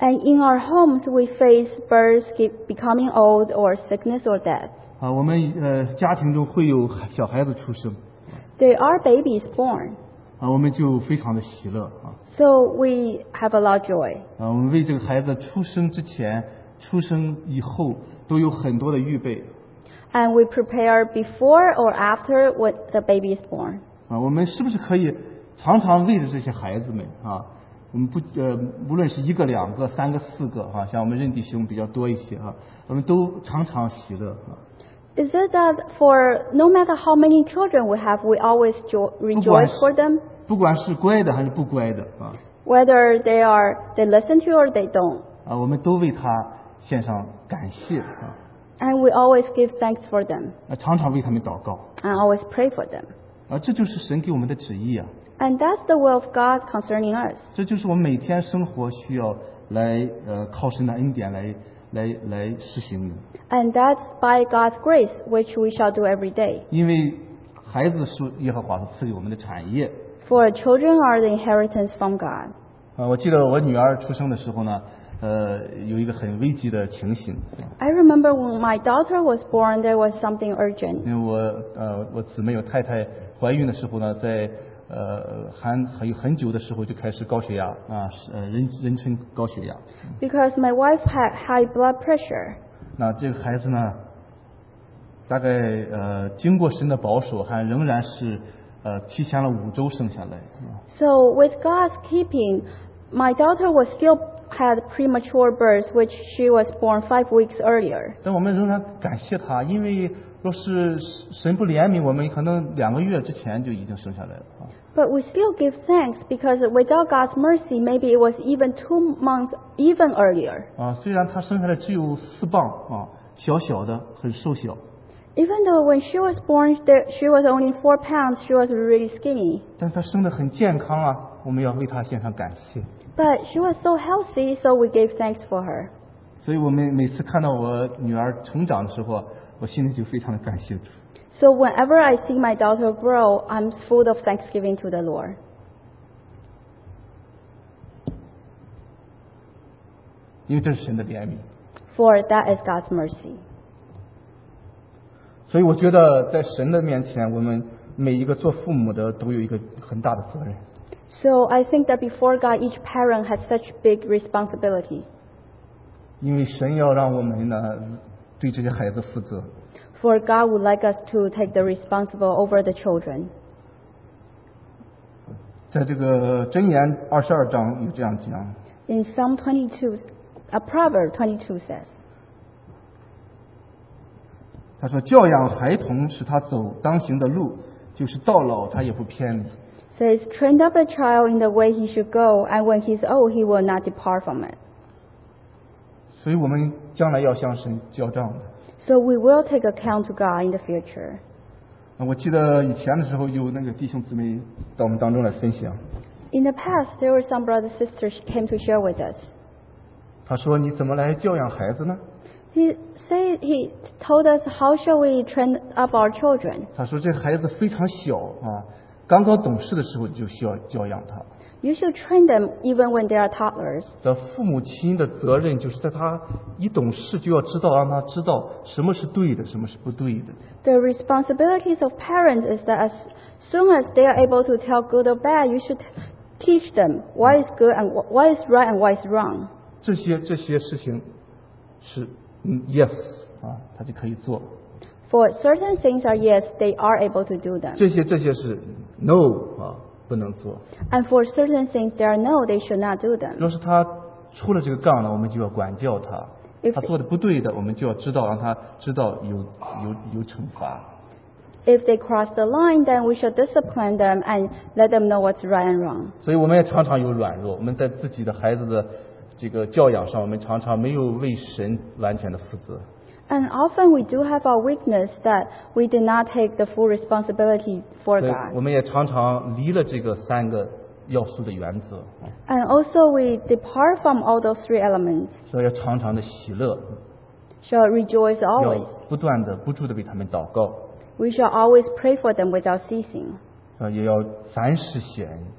And in our homes, we face births becoming old or sickness or death. 我们家庭中会有小孩子出生， There are babies born. 我们就非常的喜乐啊。 So we have a lot of joy. 我们为这个孩子出生之前、出生以后都有很多的预备。 And we prepare before or after when the baby is born. 我们是不是可以常常为着这些孩子们啊？我们无论是一个、两个、三个、四个啊，像我们认弟兄比较多一些啊，我们都常常喜乐啊。 Is it that for no matter how many children we have, we always rejoice for them? 不管是乖的还是不乖的啊， Whether they listen to you or they don't. 我们都为他献上感谢啊， And we always give thanks for them. 常常为他们祷告 And always pray for them. 这就是神给我们的旨意啊， And that's the will of God concerning us. 这就是我们每天生活需要来靠神的恩典来实行的。 And that's by God's grace, which we shall do every day. 因为孩子是耶和华所赐给我们的产业。 For children are the inheritance from God. 我记得我女儿出生的时候呢，有一个很危急的情形。 I remember when my daughter was born, there was something urgent. 因为我姊妹我太太怀孕的时候呢，在还有很久的时候就开始高血压啊，人称高血压。 Because my wife had high blood pressure. 那这个孩子呢，大概经过神的保守，还仍然是提前了5周生下来。 So with God's keeping, my daughter was still had premature birth, which she was born 5 weeks earlier. 但我们仍然感谢他，因为若是神不怜悯我们，可能2个月之前就已经生下来了。 But we still give thanks because without God's mercy, maybe it was even 2 months even earlier. 虽然他生下来只有4磅小小的，很瘦小， Even though when she was born, she was only 4 pounds, she was really skinny. 但他生得很健康啊，我们要为他献上感谢。 But she was so healthy, so we gave thanks for her. 所以我们每次看到我女儿成长的时候，我心里就非常的感谢主。 So whenever I see my daughter grow, I'm full of thanksgiving to the Lord. 因为这是神的怜悯。 For that is God's mercy. 所以我觉得在神的面前，我们每一个做父母的都有一个很大的责任。 So I think that before God, each parent has such big responsibility. 因为神要让我们呢对这些孩子负责。 For God would like us to take the responsible over the children. 在这个箴言22章有这样讲， In Psalm 22, Proverb 22 says, 他说教养孩童使他走当行的路，就是到老他也不偏离。 says, train up a child in the way he should go, and when he's old, he will not depart from it. 所以我们将来要向神交账的。 So we will take account to God in the future. 我记得以前的时候有那个弟兄姊妹到我们当中来分享， In the past, there were some brothers and sisters came to share with us. 他说你怎么来教养孩子呢？ He told us, how shall we train up our children? 他说这孩子非常小刚刚懂事的时候就需要教养他。 You should train them even when they are toddlers. 父母亲的责任就是在他一懂事就要知道，让他知道什么是对的，什么是不对的。 The responsibilities of parents is that as soon as they are able to tell good or bad, you should teach them what is good and what is right and what is wrong. 这些事情是yes 他就可以做。 For certain things are yes, they are able to do them. 这些是 no 不能做。 And for certain things there are no, they should not do them. 若是他出了这个杠呢，我们就要管教他。 If 他做的不对的，我们就要知道，让他知道有惩罚。 If they cross the line, then we should discipline them and let them know what's right and wrong. 所以我们也常常有软弱，我们在自己的孩子的这个教养上，我们常常没有为神完全的负责。 And often we do have our weakness that we do not take the full responsibility for 所以 God. 我们也常常离了这个3个要素的原则， And also we depart from all those 3 elements. 所以要常常的喜乐， Shall rejoice 要 always. 不断的不住的为他们祷告， We shall always pray for them without ceasing. 也要凡事谢恩。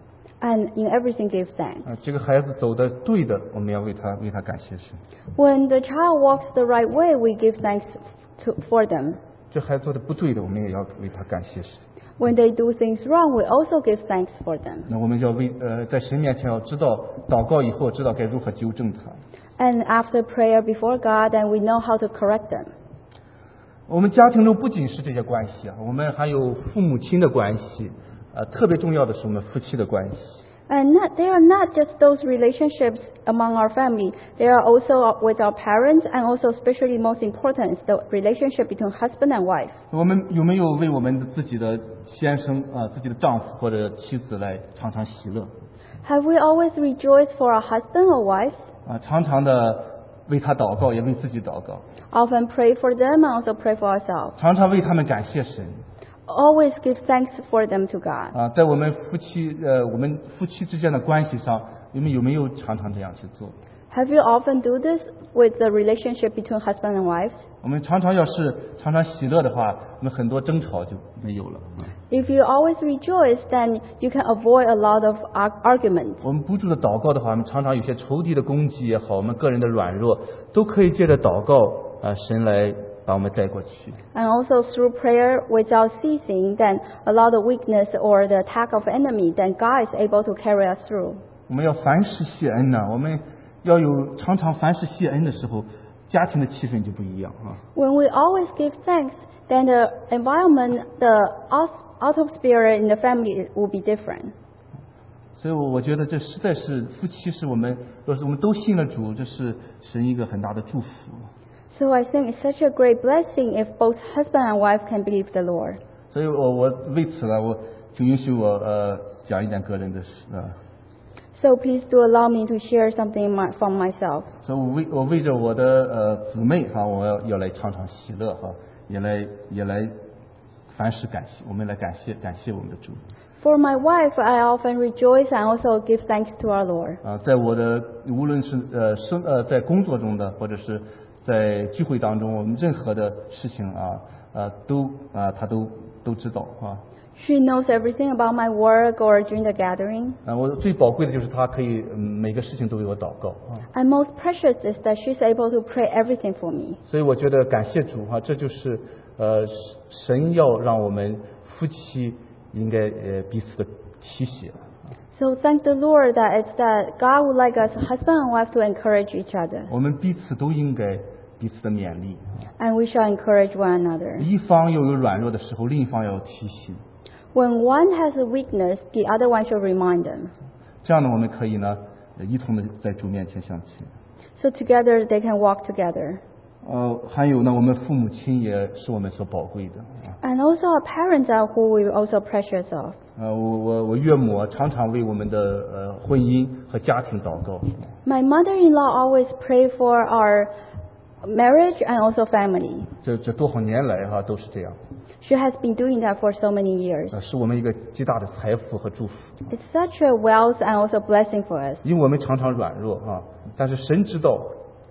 and in everything give thanks. 这个孩子走的对的，我们要为他感谢神。 When the child walks the right way, we give thanks for them. 这孩子做的不对的，我们也要为他感谢神。 When they do things wrong, we also give thanks for them. 那我们要在神面前要知道，祷告以后知道该如何纠正他。 And after prayer before God, then we know how to correct them. 我们家庭中不仅是这些关系啊，我们还有父母亲的关系，特别重要的是我们夫妻的关系。 And they are not just those relationships among our family. They are also with our parents, and also especially most important is the relationship between husband and wife. 我们有没有为我们自己的先生自己的丈夫或者妻子来常常喜乐？ Have we always rejoiced for our husband or wife? 常常的为他祷告，也为自己祷告， Often pray for them and also pray for ourselves. 常常为他们感谢神。 Always give thanks for them to God. 在我们夫妻之间的关系上，你们有没有常常这样去做？ Have you often do this with the relationship between husband and wife? 我们常常喜乐的话，我们很多争吵就没有了。 If you always rejoice, then you can avoid a lot of arguments. 我们不住的祷告的话，我们常常有些仇敌的攻击也好，我们个人的软弱，都可以借着祷告神来把我们带过去。 And also through prayer without ceasing, then a lot of weakness or the attack of enemy, then God is able to carry us through. 我们要凡事谢恩呢，我们要有常常凡事谢恩的时候，家庭的气氛就不一样啊。 When we always give thanks, then the environment, the atmosphere in the family will be different. 所以我觉得这实在是夫妻是我们，若是我们都信了主，这是神一个很大的祝福。 So I think it's such a great blessing if both husband and wife can believe the Lord. 所以我为此呢，请允许我讲一点个人的事。 So please do allow me to share something from myself. 所以我为着我的姊妹我要来常常喜乐也来凡事感谢，我们来感谢我们的主。 For my wife, I often rejoice and also give thanks to our Lord. 在我的无论是在工作中的，或者是在聚会当中，我们任何的事情她都知道啊。 She knows everything about my work or during the gathering. 我最宝贵的就是她可以每个事情都为我祷告啊。 And most precious is that she's able to pray everything for me. 所以我觉得感谢主这就是神要让我们夫妻应该彼此的提携。 So thank the Lord that God would like us, husband and wife, to encourage each other. 我们彼此都应该彼此的勉励。 And we shall encourage one another. 一方又有软弱的时候，另一方要提醒。 When one has a weakness, the other one should remind them. 这样呢，我们可以呢一同的在主面前向前。 So together they can walk together. 还有呢，我们父母亲也是我们所宝贵的。 And also our parents are who we also precious of. 我岳母常常为我们的婚姻和家庭祷告。 My mother-in-law always pray for our marriage and also family. 这多少年来都是这样。 She has been doing that for so many years. 是我们一个极大的财富和祝福。 It's such a wealth and also blessing for us. 因为我们常常软弱但是神知道。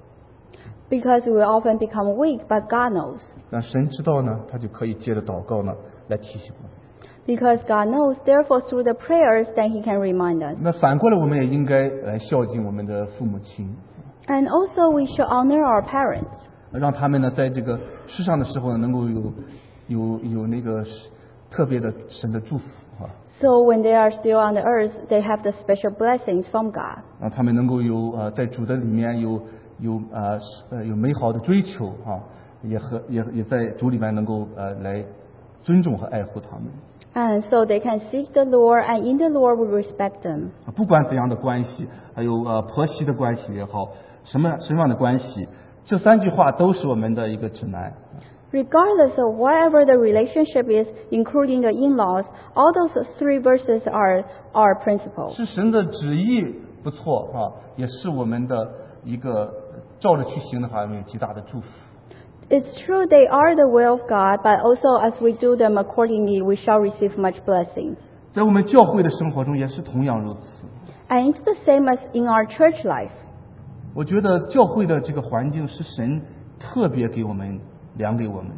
Because we often become weak, but God knows. 那神知道呢，他就可以借着祷告呢来提醒我们。 Because God knows, therefore through the prayers, then He can remind us. 那反过来，我们也应该来孝敬我们的父母亲。 And also we should honor our parents. 让他们呢在这个世上的时候呢，能够有那个特别的神的祝福 So when they are still on the earth, they have the special blessings from God. 让他们能够在主的里面有美好的追求也在主里面能够来尊重和爱护他们。 And so they can seek the Lord, and in the Lord we respect them. 不管怎样的关系，还有婆媳的关系也好，什么样的关系，这3句话都是我们的一个指南。 Regardless of whatever the relationship is, including the in-laws, all those 3 verses are our principles. 是神的旨意不错也是我们的一个照着去行的话，有极大的祝福。 It's true they are the will of God, but also as we do them accordingly, we shall receive much blessings. 在我们教会的生活中也是同样如此。 And it's the same as in our church life. 我觉得教会的这个环境是神特别给我们量给我们。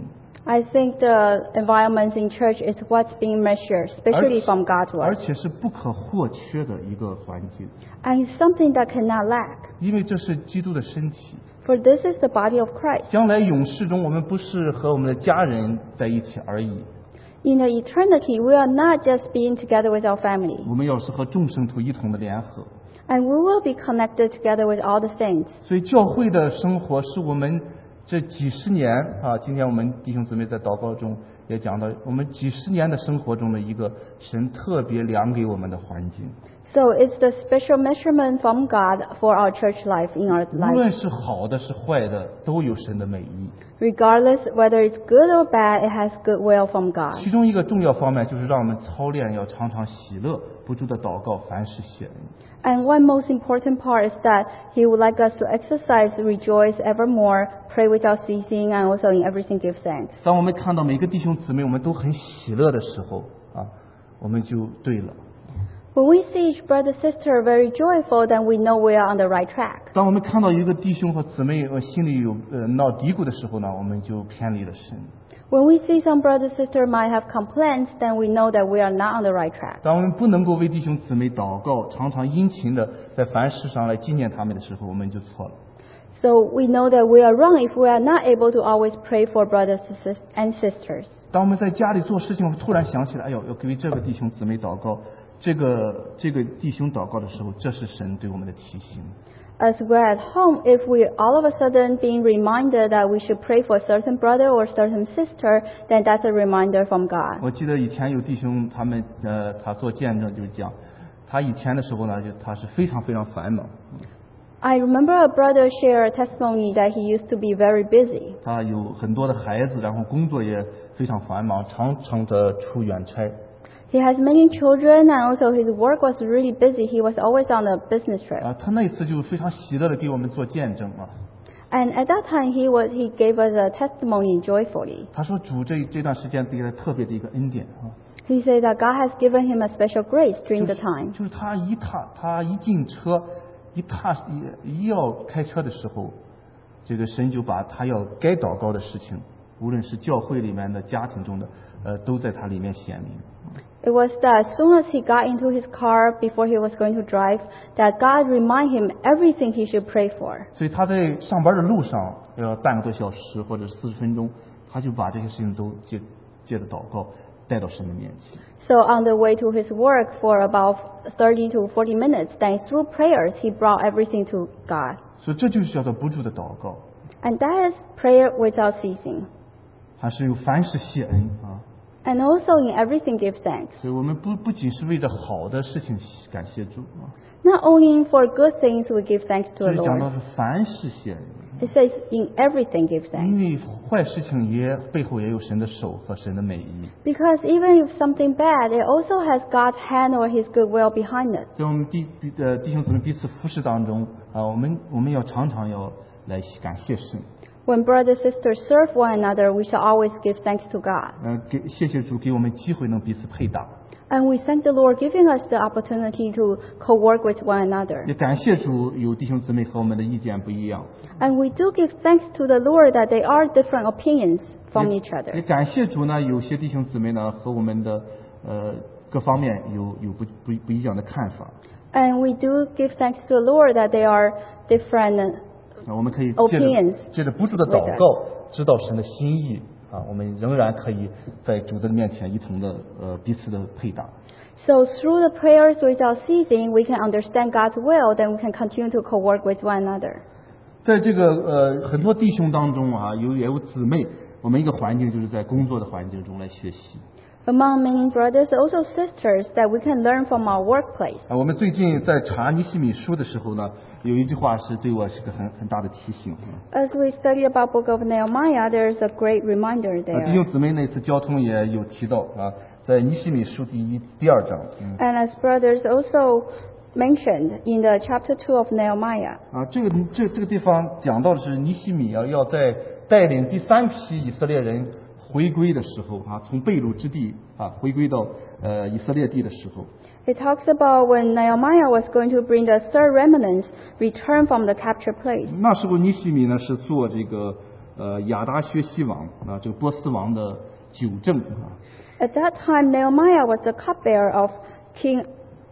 I think the environment in church is what's being measured, especially from God's 而 word. 且是不可或缺的一个环境， And it's something that cannot lack. 因为这是基督的身体。 For this is the body of Christ. 将来永世中，我们不是和我们的家人在一起而已， In the eternity, we are not just being together with our family. 我们要是和众圣徒一同的联合。 And we will be connected together with all the saints. 所以教会的生活是我们这几十年啊，今天我们弟兄姊妹在祷告中也讲到，我们几十年的生活中的一个神特别量给我们的环境。 So it's the special measurement from God for our church life in our 无 life. 论是好的是坏的，都有神的美意。 Regardless whether it's good or bad, it has goodwill from God. 其中一个重要方面就是让我们操练要常常喜乐，不住的祷告，凡事谢恩。 And one most important part is that He would like us to exercise, rejoice evermore, pray without ceasing, and also in everything give thanks. 当我们看到每个弟兄姊妹我们都很喜乐的时候啊，我们就对了。 When we see each brother sister very joyful, then we know we are on the right track. 当我们看到一个弟兄和姊妹心里有闹嘀咕的时候呢，我们就偏离了神。 When we see some brother sister might have complaints, then we know that we are not on the right track. 当我们不能够为弟兄姊妹祷告，常常殷勤的在凡事上来纪念他们的时候，我们就错了。 So we know that we are wrong if we are not able to always pray for brothers and sisters. 当我们在家里做事情，突然想起来，哎呦，要为这个弟兄姊妹祷告，这个弟兄祷告的时候，这是神对我们的提醒。 As we're at home, if we all of a sudden being reminded that we should pray for a certain brother or certain sister, then that's a reminder from God. 我记得以前有弟兄他做见证就是讲，他以前的时候呢，他是非常非常繁忙， I remember a brother share a testimony that he used to be very busy. 他有很多的孩子，然后工作也非常繁忙，常常的出远差。 He has many children and also his work was really busy. He was always on a business trip. 他那次就非常喜乐的给我们做见证啊。 And at that time he gave us a testimony joyfully. 他说主这段时间给他特别的一个恩典啊， He said that God has given him a special grace during the time. 就是他一进车，一要开车的时候，这个神就把他要该祷告的事情，无论是教会里面的、家庭中的，都在他里面显明。 It was that as soon as he got into his car before he was going to drive, that God remind him everything he should pray for. 所以他在上班的路上要半个多小时或者40分钟，他就把这些事情都借着祷告带到神的面前。 So on the way to his work for about 30 to 40 minutes, then through prayers he brought everything to God. 所以这就是叫做不住的祷告， And that is prayer without ceasing. 还是有凡事谢恩啊。 And also in everything give thanks. 所以我们不仅是为着好的事情感谢主啊， Not only for good things we give thanks to 这 the 里讲到 Lord. 是凡事谢恩， It says in everything give 因 thanks. 为坏事情背后也有神的手和神的美意。 Because even if something bad, it also has God's hand or His goodwill behind it. 在我们弟兄姊妹彼此服侍当中啊，我们要常常要来感谢神， When brothers and sisters serve one another, we shall always give thanks to God. 谢谢主给我们机会能彼此配搭， And we thank the Lord giving us the opportunity to co-work with one another. 也感谢主有弟兄姊妹和我们的意见不一样， And we do give thanks to the Lord that there are different opinions from each 也 other. 感谢主呢，有些弟兄姊妹呢和我们的各方面有不一样的看法。 And we do give thanks to the Lord that there are different 我们可以 opinions 借着不住的祷告，知道神的心意啊，我们仍然可以在主的面前一同的彼此的配搭。 So through the prayers without ceasing, we can understand God's will, then we can continue to co-work with one another. 在这个很多弟兄当中啊，也有姊妹，我们一个环境就是在工作的环境中来学习。 Among many brothers, also sisters, that we can learn from our workplace. 我们最近在查尼希米书的时候呢，有一句话是对我是个很大的提醒。 As we study about Book of Nehemiah, there is a great reminder 弟 there. 兄姊妹那次交通也有提到啊，在尼希米书第2章。 And as brothers also mentioned in the chapter 2 of Nehemiah. 啊，这个地方讲到的是尼希米要在带领第3批以色列人回归的时候啊，从被掳之地啊回归到以色列地的时候， It talks about when Nehemiah was going to bring the third remnants return from the captured place. 那时候尼希米呢是做这个亚达薛西王啊，这个波斯王的纠正啊。 At that time, Nehemiah was the cupbearer of King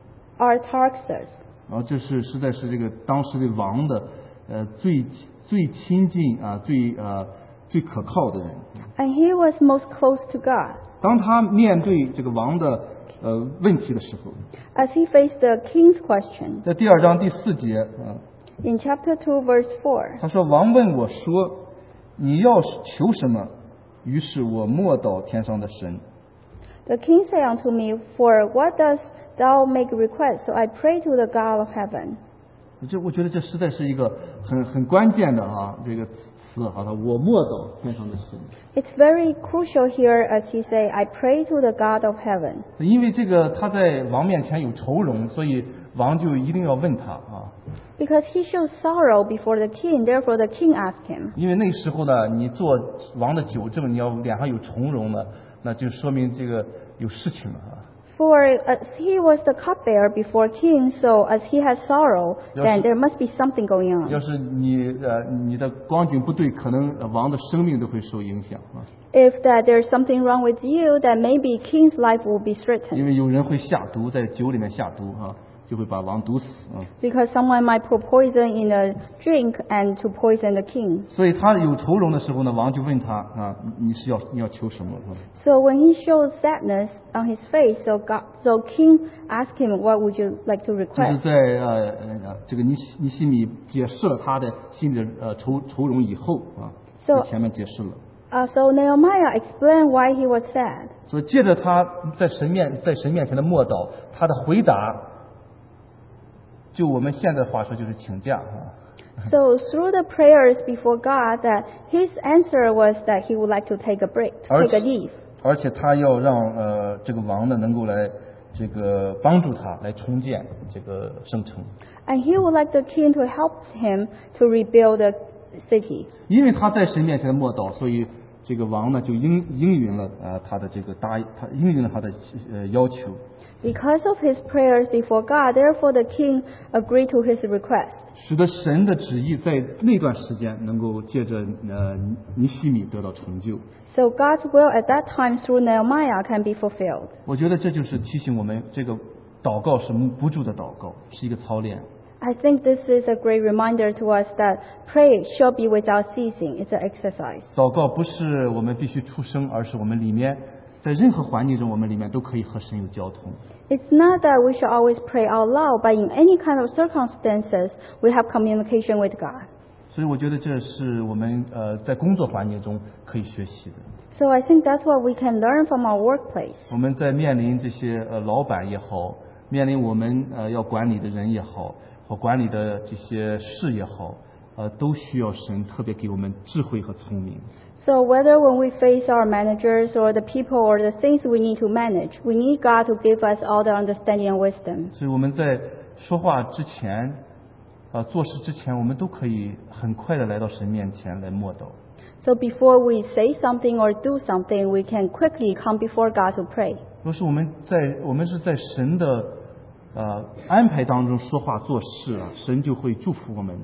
Artaxerxes. 然后这实在是这个当时的王的最亲近啊最可靠的人。 And he was most close to God. 当他面对这个王的问题的时候， As he faced the king's question, 在第2章第4节啊， in chapter 2, verse 4, 他说：“王问我说，你要求什么？于是我默祷天上的神。” the king said unto me, For what dost thou make request? So I pray to the God of heaven. 我觉得这实在是一个很关键的啊这个词啊，他我默祷天上的神。 It's very crucial here as he say, I pray to the God of heaven. 因为这个他在王面前有愁容，所以王就一定要问他啊。 Because he shows sorrow before the king, therefore the king asked him. 因为那时候呢，你做王的纠正，你要脸上有从容呢，那就说明这个有事情了啊。 For as he was the cupbearer before king, so as he has sorrow, then there must be something going 要 on. 是你的光景不对，可能王的生命都会受影响啊。 If that there's something wrong with you, then maybe king's life will be 因 threatened. 为有人会下毒，在酒里面下毒啊，就会把王毒死啊。 Because someone might put poison in a drink and to poison the king. 所以他有愁容的时候呢，王就问他啊，你要求什么？是吧？ So when he shows sadness on his face, so king asked him, what would you like to 这是 request? 在这个尼西米解释了他的心里的愁容以后啊， So- 在前面解释了。 So Nehemiah explained why he was sad. 所以借着他在神面前的默祷，他的回答，就我们现在话说就是请假啊。 So through the prayers before God, that his answer was that he would like to take a break, to take a leave. 而且他要让这个王呢能够来这个帮助他来重建这个圣城， And he would like the king to help him to rebuild the city. 因为他在神面前的默祷，所以这个王呢就应允了他的这个他应允了他的要求， Because of his prayers before God, therefore the king agreed to his request. 使得神的旨意在那段时间能够借着尼西米得到成就。 So God's will at that time through Nehemiah can be fulfilled. 我觉得这就是提醒我们，这个祷告是不住的祷告，是一个操练。 I think this is a great reminder to us that pray shall be without ceasing. It's an exercise. 祷告不是我们必须出声，而是我们里面在任何环境中，我们里面都可以和神有交通。 It's not that we should always pray out loud, but in any kind of circumstances, we have communication with God. 所以我觉得这是我们在工作环境中可以学习的。 So I think that's what we can learn from our workplace. 我们在面临这些老板也好，面临我们要管理的人也好，或管理的这些事也好，都需要神特别给我们智慧和聪明。 So whether when we face our managers or the people or the things we need to manage, we need God to give us all the understanding and wisdom. 所以我们在说话之前，做事之前，我们都可以很快的来到神面前来默祷。 So before we say something or do something, we can quickly come before God to pray. 若是我们是在神的安排当中说话做事啊，神就会祝福我们。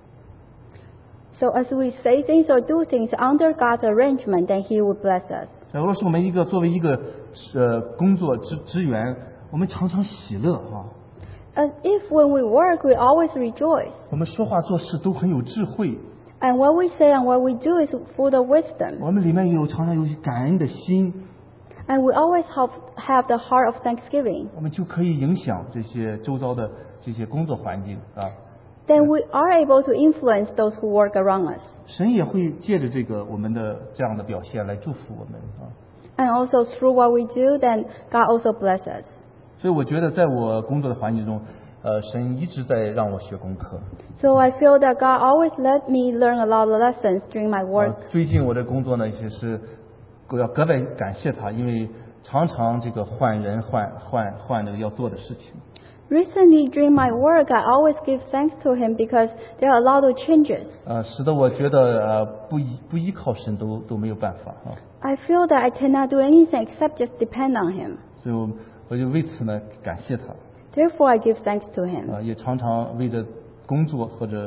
So as we say things or do things under God's arrangement, then He will bless us. 若是我们作为一个工作职员，我们常常喜乐啊， As if when we work, we always rejoice. 我们说话做事都很有智慧， And what we say and what we do is full of wisdom. 我们里面常常有感恩的心， And we always have the heart of thanksgiving. 我们就可以影响这些周遭的这些工作环境啊。 Then we are able to influence those who work around us. 神也会借着这个我们的这样的表现来祝福我们啊。 And also through what we do, then God also bless us. 所以我觉得在我工作的环境中，神一直在让我学功课。 So I feel that God always let me learn a lot of lessons during my work. 最近我的工作呢，也是要格外感谢他，因为常常这个换人换那个要做的事情。 Recently, during my work, I always give thanks to Him because there are a lot of changes. 使得我觉得不依靠神都没有办法啊。 I feel that I cannot do anything except just depend on Him. 所以我就为此呢感谢他。 Therefore, I give thanks to Him. 也常常为着工作或者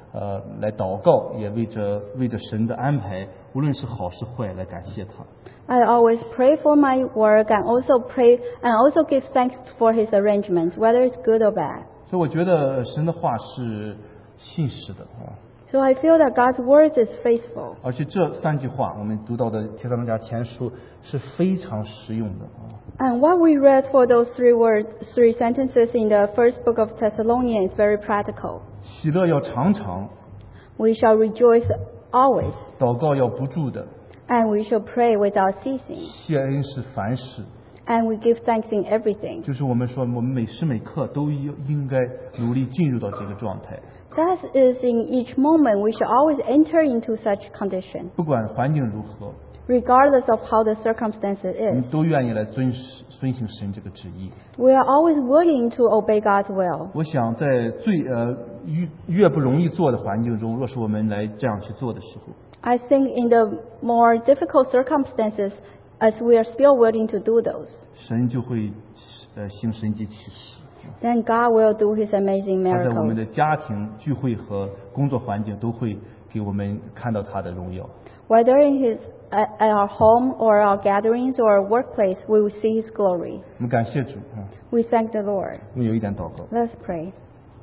来祷告，也为着神的安排，无论是好是坏，来感谢他。 I always pray for my work and also give thanks for His arrangements, whether it's good or bad. 所以我觉得神的话是信实的啊。 So I feel that God's word is faithful. 而且这3句话，我们读到的帖撒罗尼迦前书是非常实用的啊。 And what we read for those 3 sentences in the first book of Thessalonians is very practical. 喜乐要常常， We shall rejoice always, 祷告要不住的， and we shall pray without ceasing, 谢恩是凡事。 and we give thanks in everything. 就是我们说，我们每时每刻都应该努力进入到这个状态， That is, in each moment, we shall always enter into such condition, 不管环境如何， regardless of how the circumstances 我们 is. 都愿意来遵行神这个旨意。 We are always willing to obey God's will. 我想在越不容易做的环境中，若是我们来这样去做的时候， I think in the more difficult circumstances, as we are still willing to do those, 神就会行神迹奇事。 then God will do His amazing 他在我们 miracles. 的家庭聚会和工作环境都会给我们看到他的荣耀。 Whether at our home or our gatherings or our workplace, we will see His glory. 我们感谢主啊！ We thank the Lord. 我们有一点祷告。 Let's pray.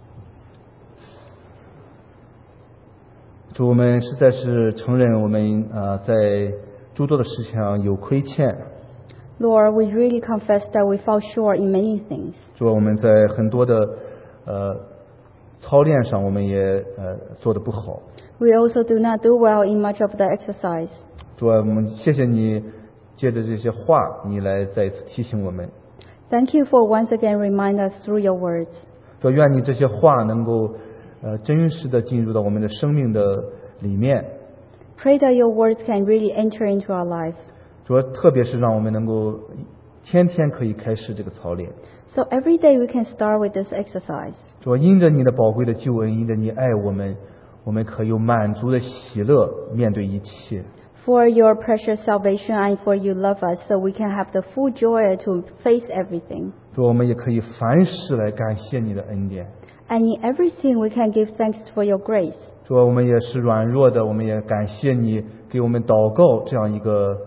主，我们实在是承认我们在诸多的事情上有亏欠。 Lord, we really confess that we fall short in many things. 主，我们在很多的操练上，我们也做得不好。 We also do not do well in much of the exercise. 主啊，我们谢谢你，借着这些话，你来再一次提醒我们。 Thank you for once again remind us through your words. 主，愿你这些话能够真实的进入到我们的生命的里面。 Pray that your words can really enter into our life. 主，特别是让我们能够天天可以开始这个操练。 So every day we can start with this exercise. 主，因着你的宝贵的救恩，因着你爱我们，我们可以有满足的喜乐面对一切。 For your precious salvation and for you love us, so we can have the full joy to face everything. 主，我们也可以凡事来感谢你的恩典。 And in everything we can give thanks for your grace. 主，我们也是软弱的，我们也感谢你给我们祷告这样一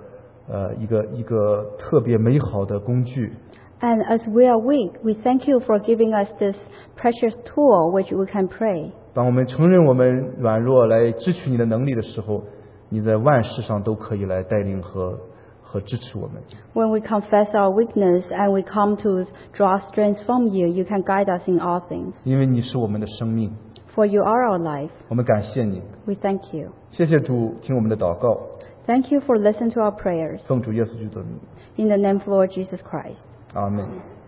个特别美好的工具。 And as we are weak, we thank you for giving us this precious tool which we can pray. 当我们承认我们软弱，来支取你的能力的时候，你在万事上都可以来带领和支持我们。 When we confess our weakness and we come to draw strength from you, you can guide us in all things. 因为你是我们的生命， For you are our life. 我们感谢你。 We thank you. 谢谢主，听我们的祷告， Thank you for listening to our prayers. 奉主耶稣基督的名， In the name of Lord Jesus Christ. 阿门。